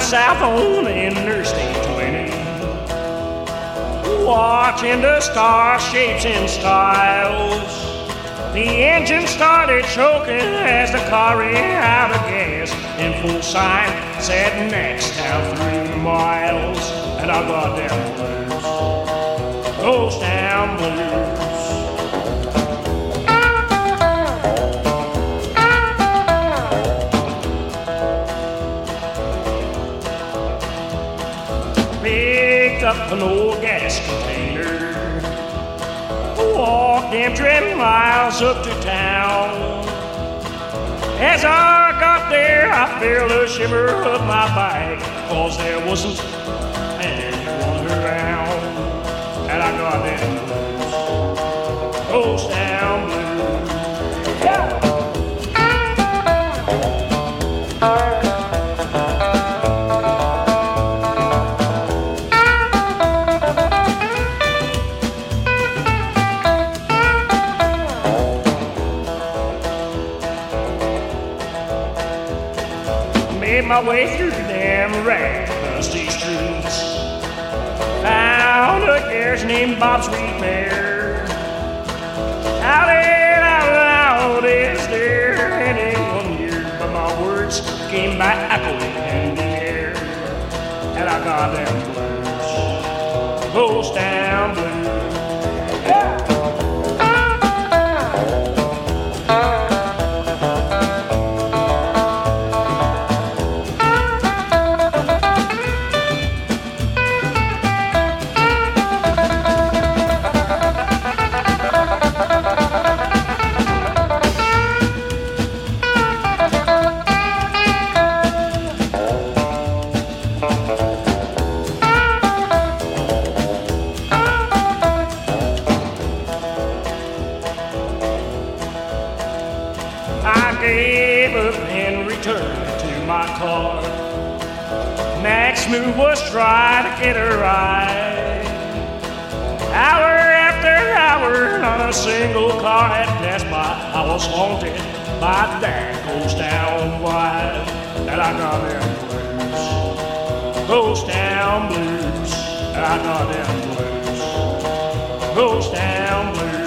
south on Interstate 20, watching the star shapes and styles. The engine started choking as the car ran out of gas, and full sign said next town 3 miles. And I got them blues, those damn blues. Picked up an old gas container, walked them 10 miles up to town. As I got there, I felt a shiver up my back, 'cause there wasn't anyone around. And I got them blues, those damn blues. Yeah. Made my way through them rat dusty streets, found a garage named Bob's Repair. Shouted out loud, is there anyone here? But my words came back echoing in the air. And I got them blues, those damn blues. Yeah. I gave up and returned to my car. Max Moo was trying to get her right. Hour after hour, not a single car had passed by. I was haunted by that ghost town wide. And I got them blues, ghost town blues. And I got them blues, ghost town blues.